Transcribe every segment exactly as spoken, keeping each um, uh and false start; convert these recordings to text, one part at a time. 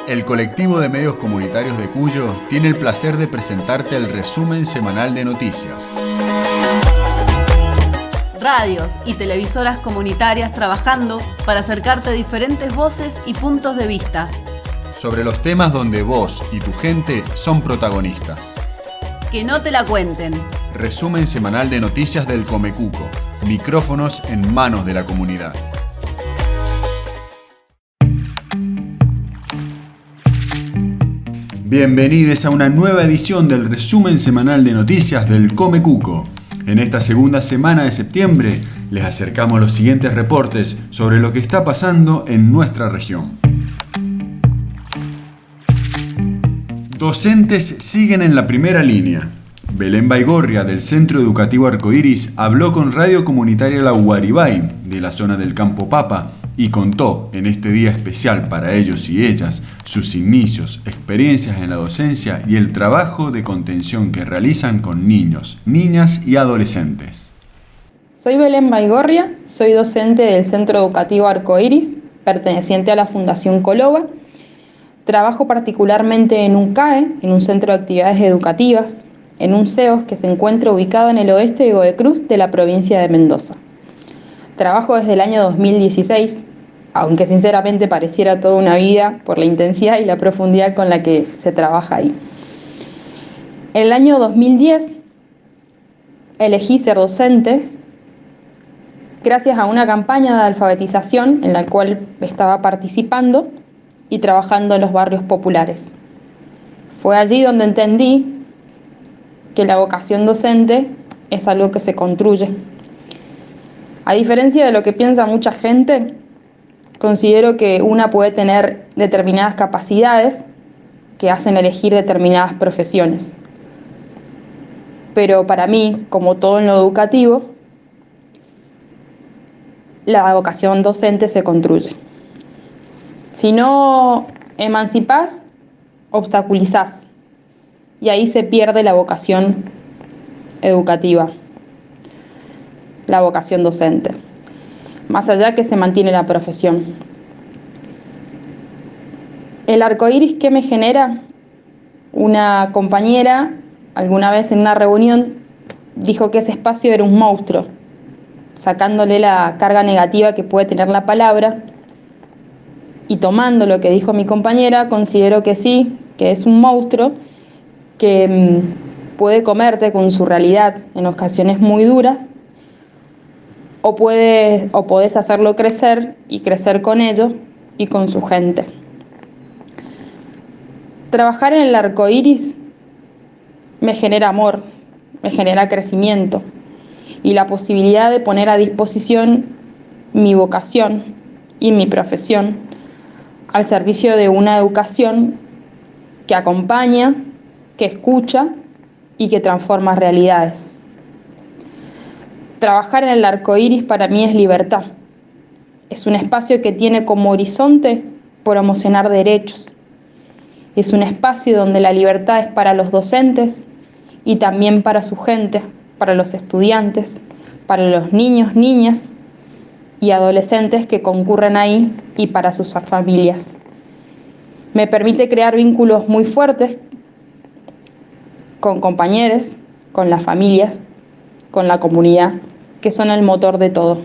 El colectivo de medios comunitarios de Cuyo tiene el placer de presentarte el resumen semanal de noticias. Radios y televisoras comunitarias trabajando para acercarte a diferentes voces y puntos de vista. Sobre los temas donde vos y tu gente son protagonistas. Que no te la cuenten. Resumen semanal de noticias del Comecuco. Micrófonos en manos de la comunidad. Bienvenidos a una nueva edición del resumen semanal de noticias del Comecuco. En esta segunda semana de septiembre les acercamos los siguientes reportes sobre lo que está pasando en nuestra región. Docentes siguen en la primera línea. Belén Baigorria, del Centro Educativo Arcoiris, habló con Radio Comunitaria La Guaribay, de la zona del Campo Papa, y contó, en este día especial para ellos y ellas, sus inicios, experiencias en la docencia y el trabajo de contención que realizan con niños, niñas y adolescentes. Soy Belén Baigorria, soy docente del Centro Educativo Arcoiris, perteneciente a la Fundación Coloba. Trabajo particularmente en un C A E, en un centro de actividades educativas, en un C E O S que se encuentra ubicado en el oeste de Godecruz, de la provincia de Mendoza. Trabajo desde el año dos mil dieciséis, aunque sinceramente pareciera toda una vida por la intensidad y la profundidad con la que se trabaja ahí. En el año dos mil diez elegí ser docente gracias a una campaña de alfabetización en la cual estaba participando y trabajando en los barrios populares. Fue allí donde entendí que la vocación docente es algo que se construye. A diferencia de lo que piensa mucha gente, considero que una puede tener determinadas capacidades que hacen elegir determinadas profesiones. Pero para mí, como todo en lo educativo, la vocación docente se construye. Si no emancipás, obstaculizás. Y ahí se pierde la vocación educativa, la vocación docente. Más allá que se mantiene la profesión. El arcoíris, ¿qué me genera? Una compañera, alguna vez en una reunión, dijo que ese espacio era un monstruo, sacándole la carga negativa que puede tener la palabra. Y tomando lo que dijo mi compañera, considero que sí, que es un monstruo que mmm, puede comerte con su realidad en ocasiones muy duras, o, puede, o podés hacerlo crecer y crecer con ellos y con su gente. Trabajar en el arcoíris me genera amor, me genera crecimiento y la posibilidad de poner a disposición mi vocación y mi profesión al servicio de una educación que acompaña, que escucha y que transforma realidades. Trabajar en el arcoíris para mí es libertad. Es un espacio que tiene como horizonte promocionar derechos. Es un espacio donde la libertad es para los docentes y también para su gente, para los estudiantes, para los niños, niñas y adolescentes que concurren ahí y para sus familias. Me permite crear vínculos muy fuertes con compañeros, con las familias, con la comunidad, que son el motor de todo.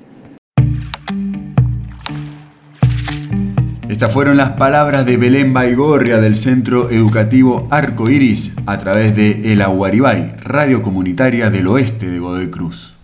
Estas fueron las palabras de Belén Baigorria del Centro Educativo Arcoiris a través de El Aguaribay, radio comunitaria del oeste de Godoy Cruz.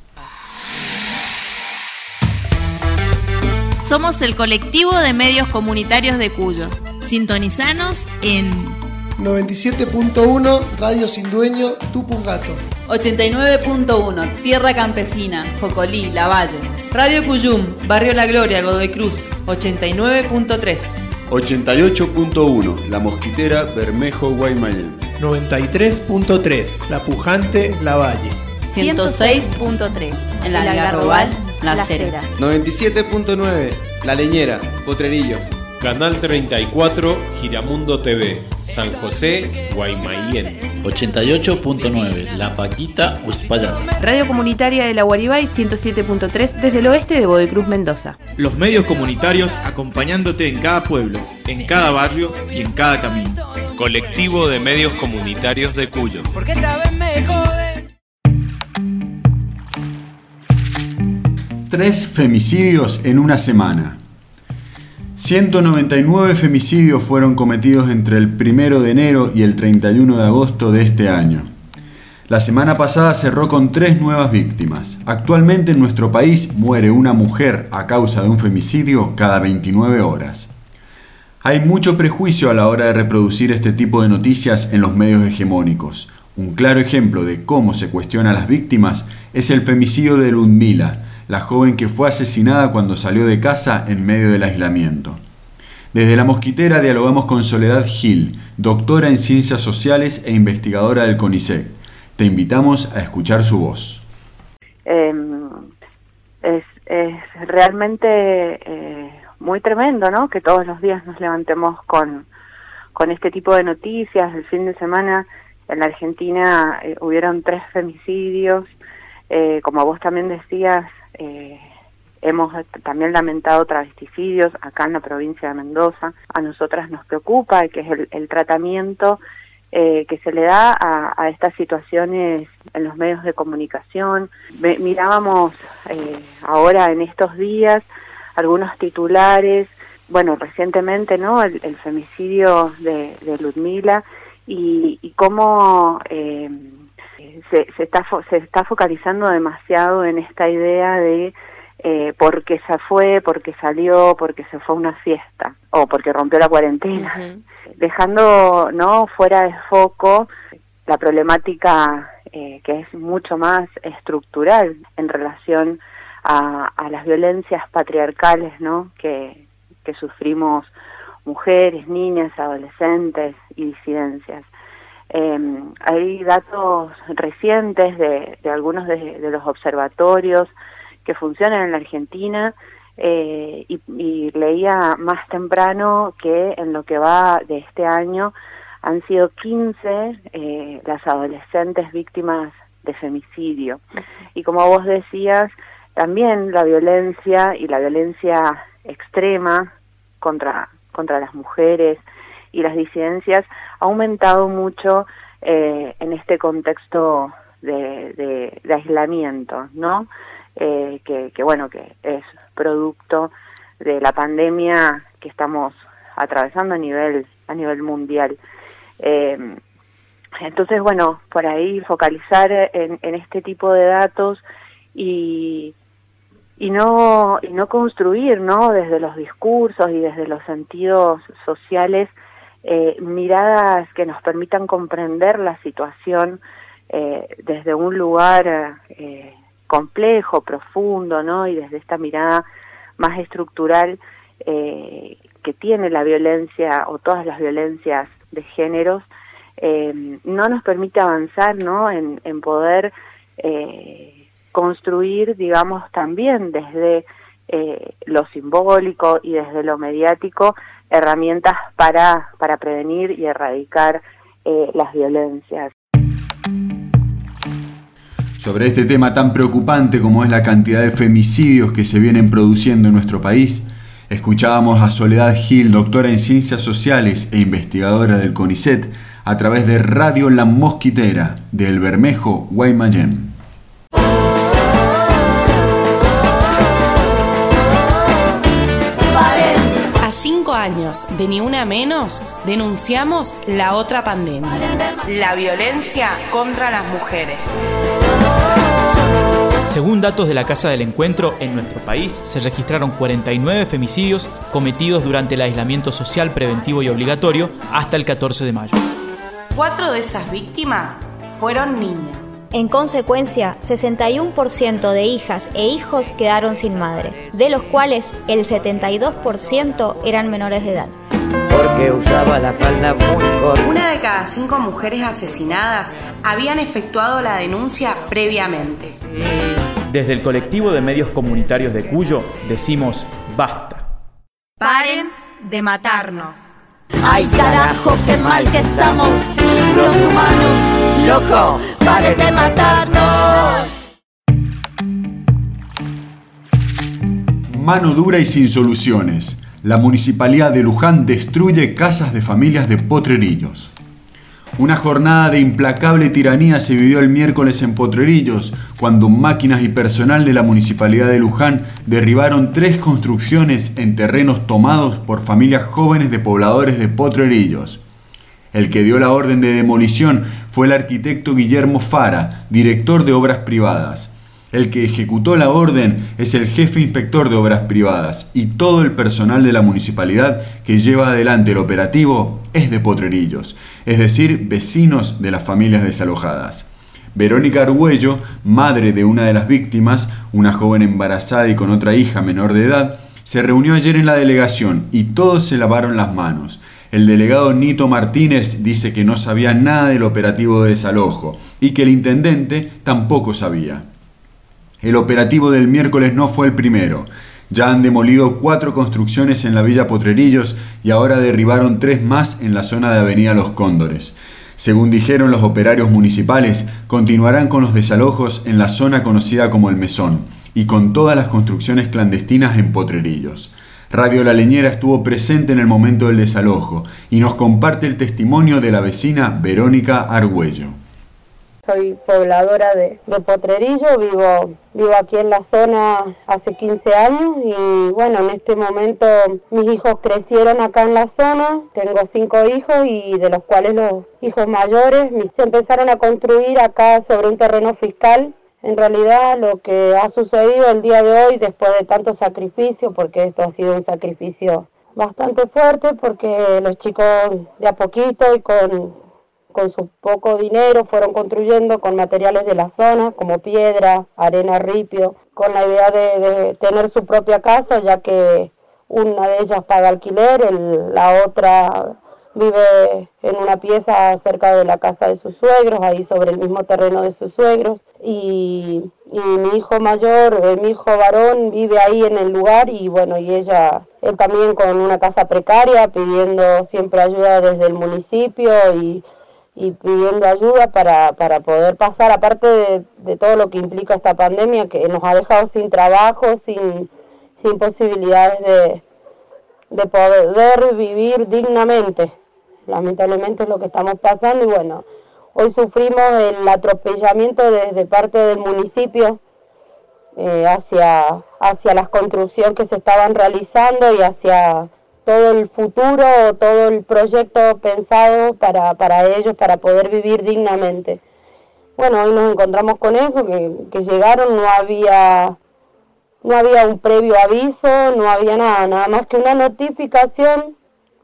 Somos el colectivo de medios comunitarios de Cuyo. Sintonizanos en noventa y siete punto uno Radio Sin Dueño, Tupungato. ochenta y nueve punto uno Tierra Campesina, Jocolí, Lavalle. Radio Cuyum, Barrio La Gloria, Godoy Cruz. ochenta y nueve punto tres ochenta y ocho punto uno La Mosquitera, Bermejo, Guaymallén. noventa y tres punto tres La Pujante, Lavalle. ciento seis punto tres en la Algarrobal, Las Heras. noventa y siete punto nueve La Leñera, Potrerillos. Canal treinta y cuatro, Giramundo T V. San José, Guaymallén. ochenta y ocho punto nueve, La Paquita, Uspallata. Radio Comunitaria de la Guaribay ciento siete punto tres desde el oeste de Godecruz, Mendoza. Los medios comunitarios acompañándote en cada pueblo, en cada barrio y en cada camino. Colectivo de Medios Comunitarios de Cuyo. Porque esta vez me jode. Tres femicidios en una semana. ciento noventa y nueve femicidios fueron cometidos entre el primero de enero y el treinta y uno de agosto de este año. La semana pasada cerró con tres nuevas víctimas. Actualmente en nuestro país muere una mujer a causa de un femicidio cada veintinueve horas. Hay mucho prejuicio a la hora de reproducir este tipo de noticias en los medios hegemónicos. Un claro ejemplo de cómo se cuestiona a las víctimas es el femicidio de Ludmila, la joven que fue asesinada cuando salió de casa en medio del aislamiento. Desde La Mosquitera dialogamos con Soledad Gil, doctora en Ciencias Sociales e investigadora del CONICET. Te invitamos a escuchar su voz. Eh, es, es realmente eh, muy tremendo, ¿no? Que todos los días nos levantemos con, con este tipo de noticias. El fin de semana en la Argentina eh, hubieron tres femicidios. Eh, como vos también decías, eh, hemos también lamentado travesticidios acá en la provincia de Mendoza. A nosotras nos preocupa que es el, el tratamiento eh, que se le da a, a estas situaciones en los medios de comunicación. Me, mirábamos eh, ahora en estos días algunos titulares, bueno, recientemente, ¿no? El, el femicidio de, de Ludmila y, y cómo eh, se, se, está fo- se está focalizando demasiado en esta idea de eh, porque se fue, porque salió, porque se fue a una fiesta o porque rompió la cuarentena, uh-huh. dejando no fuera de foco la problemática eh, que es mucho más estructural en relación A, a las violencias patriarcales, ¿no? que, que sufrimos mujeres, niñas, adolescentes y disidencias. Eh, hay datos recientes de, de algunos de, de los observatorios que funcionan en la Argentina eh, y, y leía más temprano que en lo que va de este año han sido quince eh, las adolescentes víctimas de femicidio. Y como vos decías, también la violencia y la violencia extrema contra, contra las mujeres y las disidencias ha aumentado mucho eh, en este contexto de, de, de aislamiento, ¿no? Eh, que, que bueno, que es producto de la pandemia que estamos atravesando a nivel, a nivel mundial. Eh, entonces, bueno, por ahí focalizar en, en este tipo de datos y y no y no construir, ¿no? Desde los discursos y desde los sentidos sociales eh, miradas que nos permitan comprender la situación eh, desde un lugar eh, complejo, profundo, ¿no? Y desde esta mirada más estructural eh, que tiene la violencia o todas las violencias de géneros, eh, no nos permite avanzar, ¿no? En, en poder eh, construir, digamos, también desde eh, lo simbólico y desde lo mediático herramientas para, para prevenir y erradicar eh, las violencias. Sobre este tema tan preocupante como es la cantidad de femicidios que se vienen produciendo en nuestro país, escuchábamos a Soledad Gil, doctora en Ciencias Sociales e investigadora del CONICET, a través de Radio La Mosquitera, de El Bermejo, Guaymallén. Cinco años de Ni Una Menos denunciamos la otra pandemia, la violencia contra las mujeres. Según datos de la Casa del Encuentro, en nuestro país se registraron cuarenta y nueve femicidios cometidos durante el aislamiento social preventivo y obligatorio hasta el catorce de mayo. Cuatro de esas víctimas fueron niñas. En consecuencia, sesenta y uno por ciento de hijas e hijos quedaron sin madre, de los cuales el setenta y dos por ciento eran menores de edad. Porque usaba la falda muy corta. Una de cada cinco mujeres asesinadas habían efectuado la denuncia previamente. Desde el colectivo de medios comunitarios de Cuyo decimos basta. Paren de matarnos. Ay carajo, qué mal que estamos los humanos. Loco, pare de matarnos. Mano dura y sin soluciones. La Municipalidad de Luján destruye casas de familias de Potrerillos. Una jornada de implacable tiranía se vivió el miércoles en Potrerillos, cuando máquinas y personal de la Municipalidad de Luján derribaron tres construcciones en terrenos tomados por familias jóvenes de pobladores de Potrerillos. El que dio la orden de demolición fue el arquitecto Guillermo Fara, director de Obras Privadas. El que ejecutó la orden es el jefe inspector de Obras Privadas y todo el personal de la municipalidad que lleva adelante el operativo es de Potrerillos, es decir, vecinos de las familias desalojadas. Verónica Argüello, madre de una de las víctimas, una joven embarazada y con otra hija menor de edad, se reunió ayer en la delegación y todos se lavaron las manos. El delegado Nito Martínez dice que no sabía nada del operativo de desalojo y que el intendente tampoco sabía. El operativo del miércoles no fue el primero. Ya han demolido cuatro construcciones en la Villa Potrerillos y ahora derribaron tres más en la zona de Avenida Los Cóndores. Según dijeron los operarios municipales, continuarán con los desalojos en la zona conocida como El Mesón y con todas las construcciones clandestinas en Potrerillos. Radio La Leñera estuvo presente en el momento del desalojo y nos comparte el testimonio de la vecina Verónica Argüello. Soy pobladora de, de Potrerillo, vivo, vivo aquí en la zona hace quince años y bueno, en este momento mis hijos crecieron acá en la zona, tengo cinco hijos y de los cuales los hijos mayores se empezaron a construir acá sobre un terreno fiscal. En realidad lo que ha sucedido el día de hoy, después de tanto sacrificio, porque esto ha sido un sacrificio bastante fuerte, porque los chicos de a poquito y con... con su poco dinero fueron construyendo con materiales de la zona como piedra, arena, ripio, con la idea de, de tener su propia casa, ya que una de ellas paga alquiler, el, la otra vive en una pieza cerca de la casa de sus suegros, ahí sobre el mismo terreno de sus suegros, y, y mi hijo mayor, eh, mi hijo varón vive ahí en el lugar y bueno, y ella, él también con una casa precaria, pidiendo siempre ayuda desde el municipio y y pidiendo ayuda para, para poder pasar, aparte de, de todo lo que implica esta pandemia, que nos ha dejado sin trabajo, sin, sin posibilidades de, de poder vivir dignamente. Lamentablemente es lo que estamos pasando y bueno, hoy sufrimos el atropellamiento desde parte del municipio eh, hacia, hacia las construcciones que se estaban realizando y hacia todo el futuro, todo el proyecto pensado para, para ellos, para poder vivir dignamente. Bueno, hoy nos encontramos con eso, que, que llegaron, no había, no había un previo aviso, no había nada, nada más que una notificación,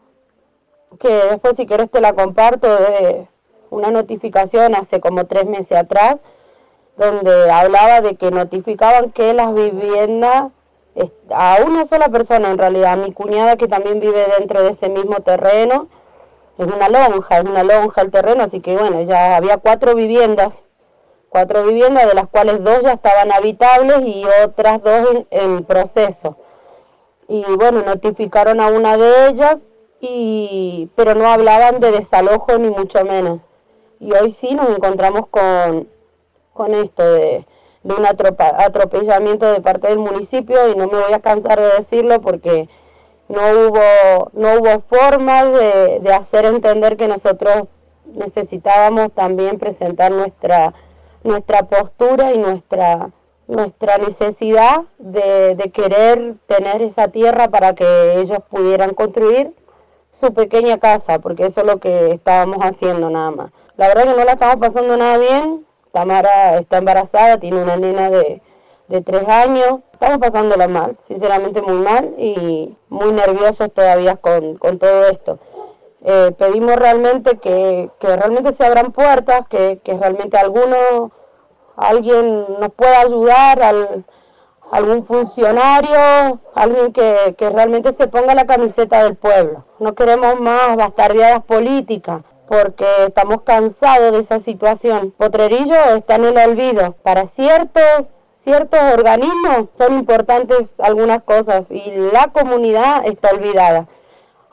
que después si querés te la comparto, de una notificación hace como tres meses atrás, donde hablaba de que notificaban que las viviendas, a una sola persona en realidad, a mi cuñada que también vive dentro de ese mismo terreno, es una lonja, es una lonja el terreno, así que bueno, ya había cuatro viviendas, cuatro viviendas de las cuales dos ya estaban habitables y otras dos en, en proceso. Y bueno, notificaron a una de ellas, y pero no hablaban de desalojo ni mucho menos. Y hoy sí nos encontramos con, con esto de... de un atropa, atropellamiento de parte del municipio y no me voy a cansar de decirlo porque no hubo no hubo forma de, de hacer entender que nosotros necesitábamos también presentar nuestra nuestra postura y nuestra nuestra necesidad de, de querer tener esa tierra para que ellos pudieran construir su pequeña casa, porque eso es lo que estábamos haciendo nada más. La verdad que no la estamos pasando nada bien. Tamara está embarazada, tiene una nena de, de tres años. Estamos pasándola mal, sinceramente muy mal y muy nerviosos todavía con, con todo esto. Eh, pedimos realmente que, que realmente se abran puertas, que, que realmente alguno, alguien nos pueda ayudar, al, algún funcionario, alguien que, que realmente se ponga la camiseta del pueblo. No queremos más bastardeadas políticas, porque estamos cansados de esa situación. Potrerillo está en el olvido. Para ciertos, ciertos organismos son importantes algunas cosas y la comunidad está olvidada.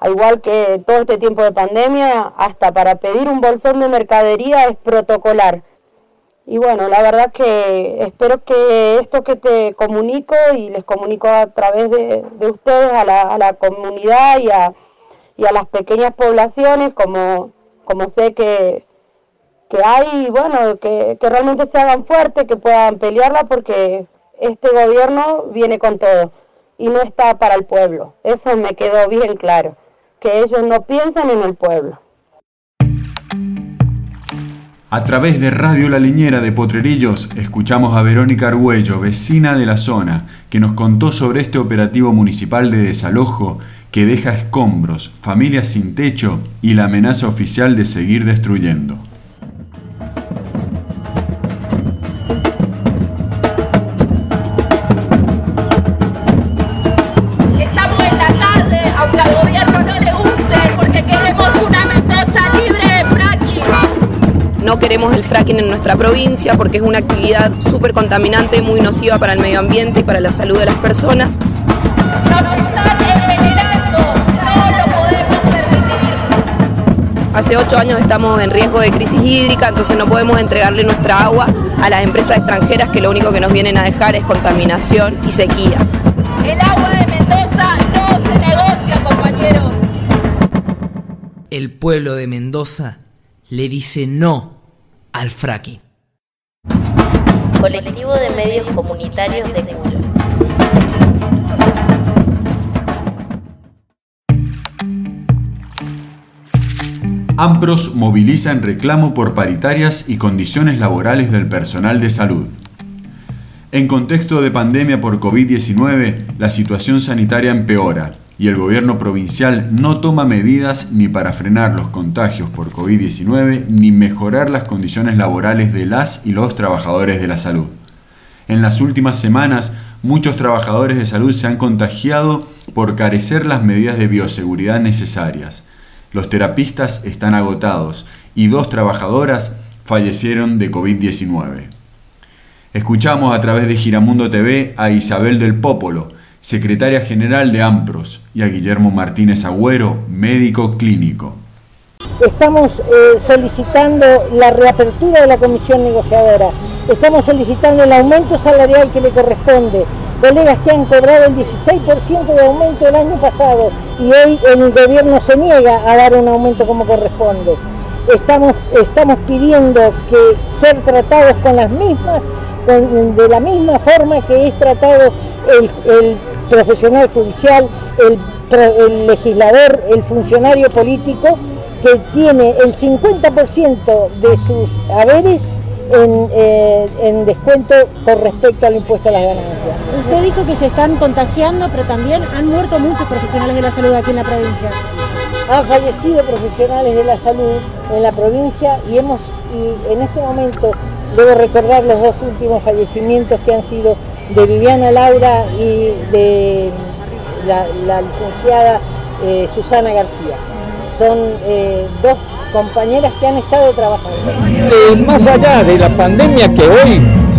al igual que todo este tiempo de pandemia, hasta para pedir un bolsón de mercadería es protocolar. Y bueno, la verdad que espero que esto que te comunico y les comunico a través de, de ustedes a la, a la comunidad y a, y a las pequeñas poblaciones, como, como sé que, que hay, bueno, que, que realmente se hagan fuertes, que puedan pelearla, porque este gobierno viene con todo y no está para el pueblo. Eso me quedó bien claro, que ellos no piensan en el pueblo. A través de Radio La Leñera de Potrerillos escuchamos a Verónica Argüello, vecina de la zona, que nos contó sobre este operativo municipal de desalojo que deja escombros, familias sin techo y la amenaza oficial de seguir destruyendo. Estamos en la calle, aunque al gobierno no le guste, porque queremos una Mendoza libre de fracking. No queremos el fracking en nuestra provincia porque es una actividad súper contaminante, muy nociva para el medio ambiente y para la salud de las personas. Nos están envenenando, no lo podemos permitir. Hace ocho años estamos en riesgo de crisis hídrica, entonces no podemos entregarle nuestra agua a las empresas extranjeras que lo único que nos vienen a dejar es contaminación y sequía. El agua de Mendoza no se negocia, compañeros. El pueblo de Mendoza le dice no al fracking. Colectivo de medios comunitarios de Cuyo. AMPROS moviliza en reclamo por paritarias y condiciones laborales del personal de salud. En contexto de pandemia por COVID diecinueve, la situación sanitaria empeora y el gobierno provincial no toma medidas ni para frenar los contagios por COVID diecinueve ni mejorar las condiciones laborales de las y los trabajadores de la salud. En las últimas semanas, muchos trabajadores de salud se han contagiado por carecer las medidas de bioseguridad necesarias. Los terapistas están agotados y dos trabajadoras fallecieron de COVID diecinueve. Escuchamos a través de Giramundo T V a Isabel del Popolo, secretaria general de AMPROS, y a Guillermo Martínez Agüero, médico clínico. Estamos eh, solicitando la reapertura de la comisión negociadora, estamos solicitando el aumento salarial que le corresponde. Colegas que han cobrado el dieciséis por ciento de aumento el año pasado y hoy el gobierno se niega a dar un aumento como corresponde. Estamos, estamos pidiendo que ser tratados con las mismas, con, de la misma forma que es tratado el, el profesional judicial, el, el legislador, el funcionario político, que tiene el cincuenta por ciento de sus haberes En, eh, en descuento con respecto al impuesto a las ganancias. Usted dijo que se están contagiando, pero también han muerto muchos profesionales de la salud aquí en la provincia. Han fallecido profesionales de la salud en la provincia y hemos, y en este momento debo recordar los dos últimos fallecimientos que han sido de Viviana Laura y de la, la licenciada eh, Susana García. Son eh, dos compañeras que han estado trabajando. Que más allá de la pandemia que hoy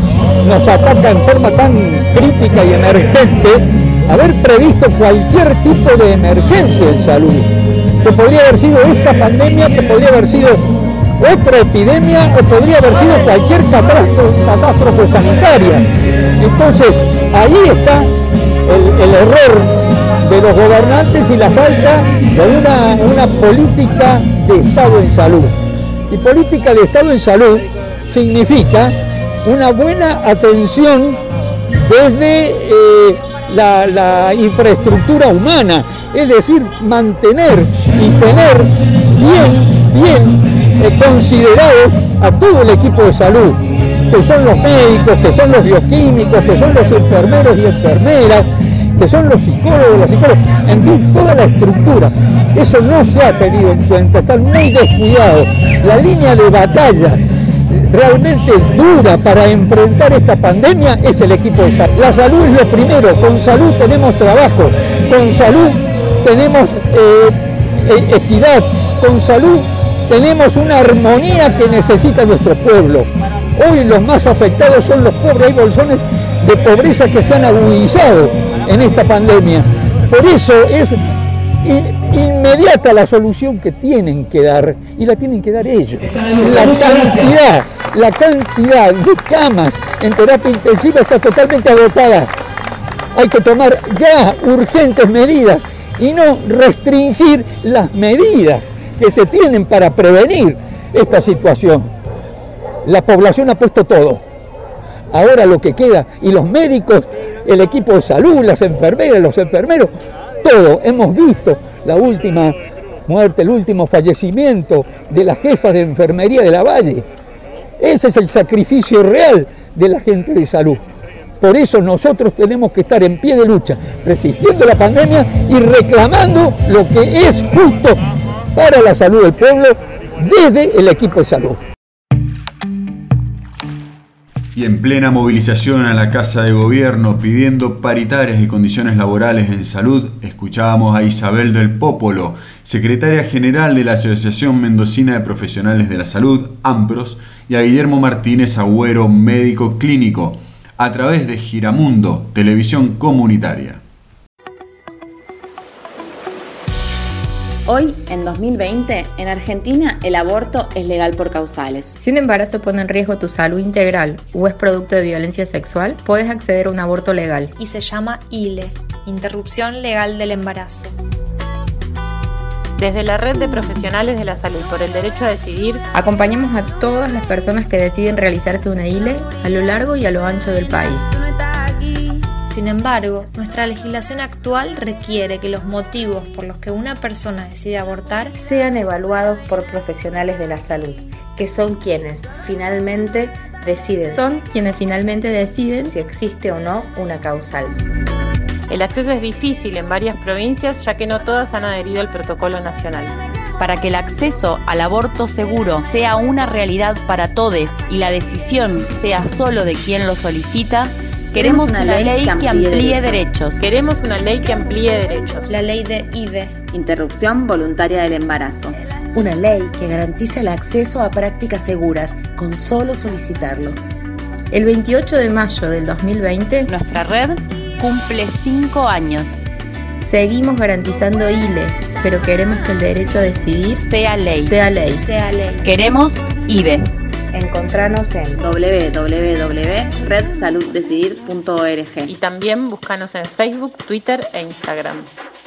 nos ataca en forma tan crítica y emergente, haber previsto cualquier tipo de emergencia en salud, que podría haber sido esta pandemia, que podría haber sido otra epidemia o podría haber sido cualquier catástrofe, catástrofe sanitaria. Entonces, ahí está el, el error de los gobernantes y la falta de una, una política de Estado en salud. Y política de Estado en salud significa una buena atención desde eh, la, la infraestructura humana, es decir, mantener y tener bien, bien eh, considerado a todo el equipo de salud, que son los médicos, que son los bioquímicos, que son los enfermeros y enfermeras, que son los psicólogos, los psicólogos, en fin, toda la estructura. Eso no se ha tenido en cuenta, están muy descuidados. La línea de batalla realmente dura para enfrentar esta pandemia es el equipo de salud. La salud es lo primero, con salud tenemos trabajo, con salud tenemos eh, equidad, con salud tenemos una armonía que necesita nuestro pueblo. Hoy los más afectados son los pobres, hay bolsones de pobreza que se han agudizado en esta pandemia. Por eso es inmediata la solución que tienen que dar, y la tienen que dar ellos. La cantidad, la cantidad de camas en terapia intensiva está totalmente agotada. Hay que tomar ya urgentes medidas y no restringir las medidas que se tienen para prevenir esta situación. La población ha puesto todo. Ahora lo que queda, y los médicos, el equipo de salud, las enfermeras, los enfermeros, todo. Hemos visto la última muerte, el último fallecimiento de la jefa de enfermería de La Valle. Ese es el sacrificio real de la gente de salud. Por eso nosotros tenemos que estar en pie de lucha, resistiendo la pandemia y reclamando lo que es justo para la salud del pueblo desde el equipo de salud. Y en plena movilización a la Casa de Gobierno pidiendo paritarias y condiciones laborales en salud, escuchábamos a Isabel del Popolo, secretaria general de la Asociación Mendocina de Profesionales de la Salud, AMPROS, y a Guillermo Martínez Agüero, médico clínico, a través de Giramundo, televisión comunitaria. Hoy, en dos mil veinte, en Argentina el aborto es legal por causales. Si un embarazo pone en riesgo tu salud integral o es producto de violencia sexual, puedes acceder a un aborto legal. Y se llama I L E, Interrupción Legal del Embarazo. Desde la Red de Profesionales de la Salud por el Derecho a Decidir, acompañamos a todas las personas que deciden realizarse una I L E a lo largo y a lo ancho del país. Sin embargo, nuestra legislación actual requiere que los motivos por los que una persona decide abortar sean evaluados por profesionales de la salud, que son quienes finalmente deciden, son quienes finalmente deciden si existe o no una causal. El acceso es difícil en varias provincias, ya que no todas han adherido al protocolo nacional. Para que el acceso al aborto seguro sea una realidad para todos y la decisión sea solo de quien lo solicita, queremos una, una ley, ley que amplíe, que amplíe derechos. derechos. Queremos una ley que amplíe derechos. La ley de I V E. Interrupción voluntaria del embarazo. Una ley que garantice el acceso a prácticas seguras con solo solicitarlo. El veintiocho de mayo del dos mil veinte, nuestra red cumple cinco años. Seguimos garantizando I L E, pero queremos que el derecho a decidir sea ley. Sea ley. Sea ley. Queremos I V E. Encontranos en doble u doble u doble u punto red salud decidir punto org y también búscanos en Facebook, Twitter e Instagram.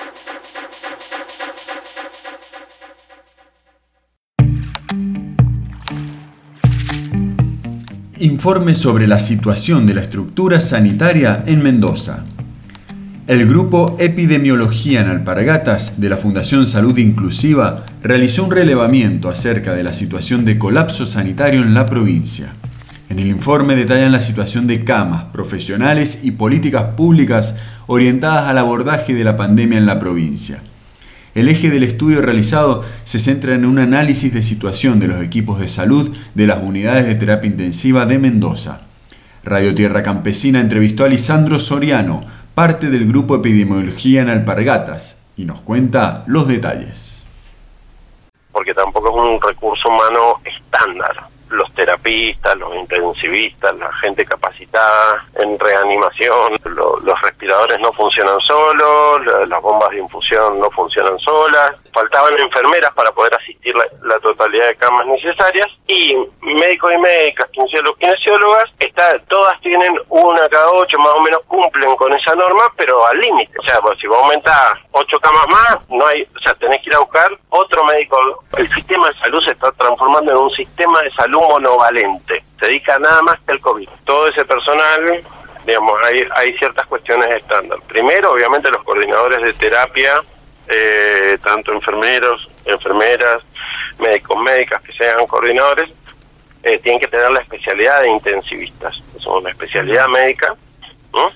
Informe sobre la situación de la estructura sanitaria en Mendoza. El Grupo Epidemiología en Alpargatas de la Fundación Salud Inclusiva realizó un relevamiento acerca de la situación de colapso sanitario en la provincia. En el informe detallan la situación de camas, profesionales y políticas públicas orientadas al abordaje de la pandemia en la provincia. El eje del estudio realizado se centra en un análisis de situación de los equipos de salud de las unidades de terapia intensiva de Mendoza. Radio Tierra Campesina entrevistó a Lisandro Soriano, parte del Grupo Epidemiología en Alpargatas, y nos cuenta los detalles. Porque tampoco es un recurso humano estándar. Los terapistas, los intensivistas, la gente capacitada en reanimación, lo, los respiradores no funcionan solos, la, las bombas de infusión no funcionan solas, faltaban enfermeras para poder asistir la, la totalidad de camas necesarias, y médicos y médicas, kinesiólogos, kinesiólogas, está, todas tienen una cada ocho, más o menos cumplen con esa norma, pero al límite. O sea, pues, si vos aumentás ocho camas más, no hay, o sea, tenés que ir a buscar otro médico. El sistema de salud se está transformando en un sistema de salud monovalente, se dedica nada más que al COVID. Todo ese personal, digamos, hay, hay ciertas cuestiones estándar. Primero, obviamente, los coordinadores de terapia, eh, tanto enfermeros, enfermeras, médicos, médicas que sean coordinadores, eh, tienen que tener la especialidad de intensivistas, es una especialidad médica, ¿no?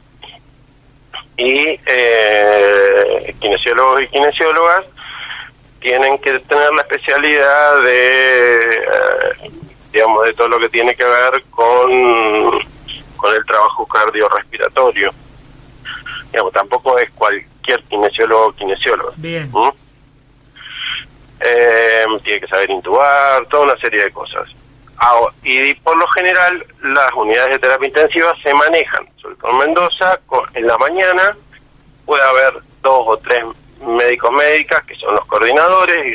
Y eh, kinesiólogos y kinesiólogas tienen que tener la especialidad de... Eh, digamos, de todo lo que tiene que ver con, con el trabajo cardiorrespiratorio. Digamos, tampoco es cualquier kinesiólogo o kinesióloga. Bien. ¿Mm? Eh, tiene que saber intubar, toda una serie de cosas. Ah, y por lo general, las unidades de terapia intensiva se manejan, sobre todo en Mendoza, con, en la mañana puede haber dos o tres médicos médicas, que son los coordinadores,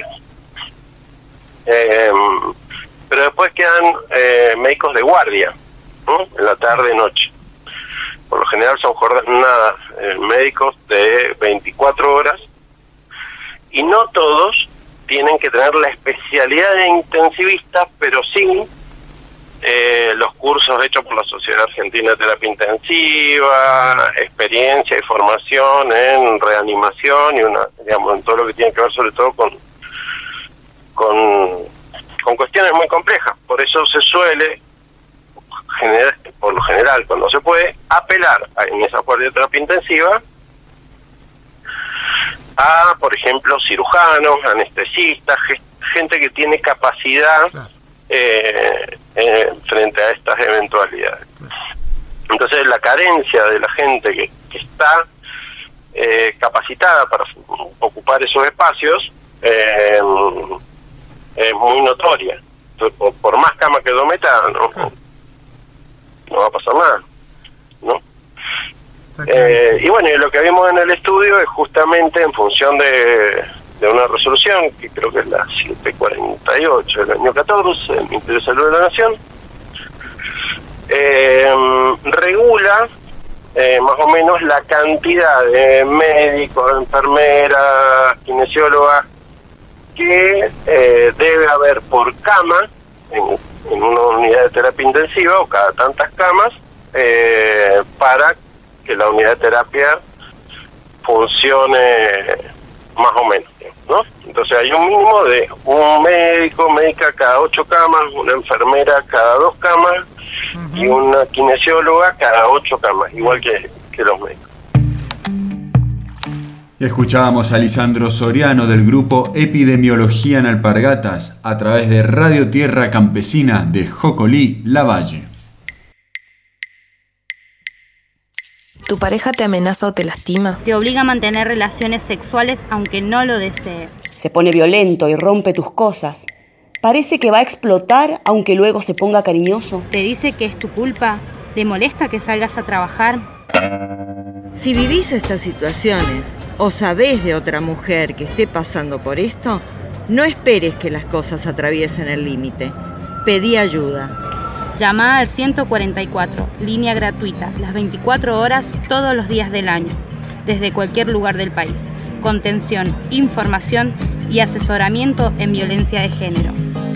eh, pero después quedan eh, médicos de guardia, ¿no? En la tarde y noche. Por lo general son jornadas eh, médicos de veinticuatro horas, y no todos tienen que tener la especialidad de intensivista, pero sí eh, los cursos hechos por la Sociedad Argentina de Terapia Intensiva, experiencia y formación en reanimación y una, digamos, en todo lo que tiene que ver sobre todo con con, con cuestiones muy complejas. Por eso se suele, general, por lo general, cuando se puede, apelar a, en esa guardia de terapia intensiva a, por ejemplo, cirujanos, anestesistas, gente que tiene capacidad eh, eh, frente a estas eventualidades. Entonces, la carencia de la gente que, que está eh, capacitada para ocupar esos espacios eh, es muy notoria. Entonces, por, por más camas que lo meta, no, no va a pasar nada, ¿no? Eh, y bueno, y lo que vimos en el estudio es justamente en función de, de una resolución que creo que es la setecientos cuarenta y ocho del año catorce del Ministerio de Salud de la Nación, eh, regula eh, más o menos la cantidad de médicos, enfermeras, kinesiólogas que eh, debe haber por cama en, en una unidad de terapia intensiva o cada tantas camas eh, para que la unidad de terapia funcione más o menos, ¿no? Entonces hay un mínimo de un médico, médica cada ocho camas, una enfermera cada dos camas uh-huh. y una kinesióloga cada ocho camas, igual que, que los médicos. Escuchábamos a Lisandro Soriano del grupo Epidemiología en Alpargatas a través de Radio Tierra Campesina de Jocolí, Lavalle. ¿Tu pareja te amenaza o te lastima? Te obliga a mantener relaciones sexuales aunque no lo desees. Se pone violento y rompe tus cosas. Parece que va a explotar aunque luego se ponga cariñoso. Te dice que es tu culpa. ¿Te molesta que salgas a trabajar? Si vivís estas situaciones o sabés de otra mujer que esté pasando por esto, no esperes que las cosas atraviesen el límite. Pedí ayuda. Llama al ciento cuarenta y cuatro, línea gratuita, las veinticuatro horas, todos los días del año, desde cualquier lugar del país. Contención, información y asesoramiento en violencia de género.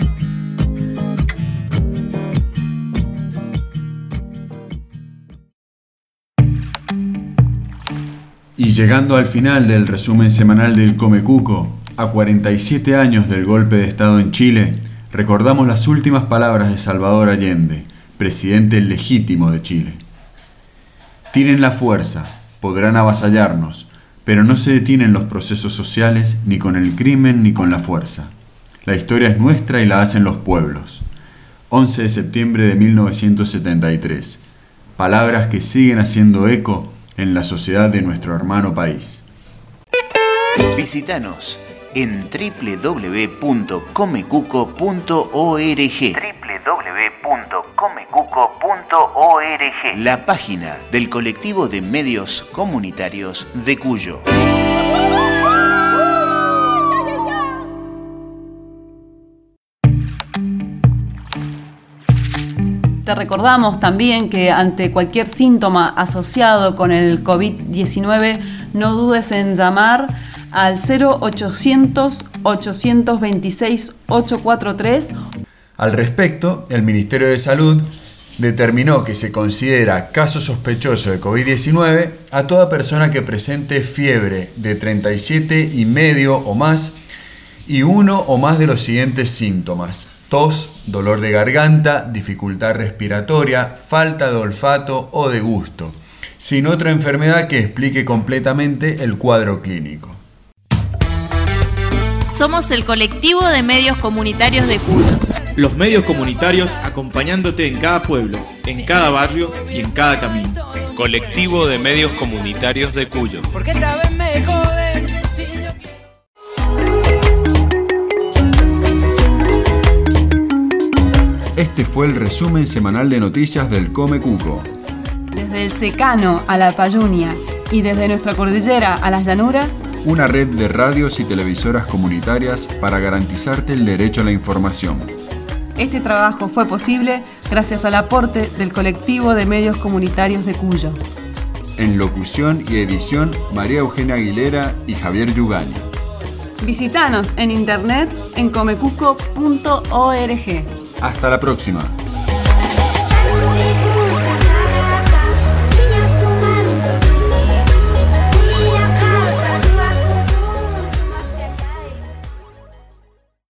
Y llegando al final del resumen semanal del Come Cuco, a cuarenta y siete años del golpe de Estado en Chile, recordamos las últimas palabras de Salvador Allende, presidente legítimo de Chile. Tienen la fuerza, podrán avasallarnos, pero no se detienen los procesos sociales ni con el crimen ni con la fuerza. La historia es nuestra y la hacen los pueblos. once de septiembre de mil novecientos setenta y tres. Palabras que siguen haciendo eco en la sociedad de nuestro hermano país. Visítanos en doble u doble u doble u punto comecuco punto org. doble u doble u doble u punto comecuco punto org. La página del colectivo de medios comunitarios de Cuyo. Te recordamos también que ante cualquier síntoma asociado con el COVID diecinueve, no dudes en llamar al cero ochocientos, ochocientos veintiséis, ochocientos cuarenta y tres. Al respecto, el Ministerio de Salud determinó que se considera caso sospechoso de COVID diecinueve a toda persona que presente fiebre de treinta y siete y medio o más y uno o más de los siguientes síntomas: tos, dolor de garganta, dificultad respiratoria, falta de olfato o de gusto, sin otra enfermedad que explique completamente el cuadro clínico. Somos el colectivo de medios comunitarios de Cuyo. Los medios comunitarios acompañándote en cada pueblo, en cada barrio y en cada camino. Colectivo de medios comunitarios de Cuyo. Porque esta vez me joden, si yo... Este fue el resumen semanal de noticias del Come Cuco. Desde el secano a la Payunia y desde nuestra cordillera a las llanuras, una red de radios y televisoras comunitarias para garantizarte el derecho a la información. Este trabajo fue posible gracias al aporte del colectivo de medios comunitarios de Cuyo. En locución y edición, María Eugenia Aguilera y Javier Yugani. Visítanos en internet en comecuco punto org. Hasta la próxima.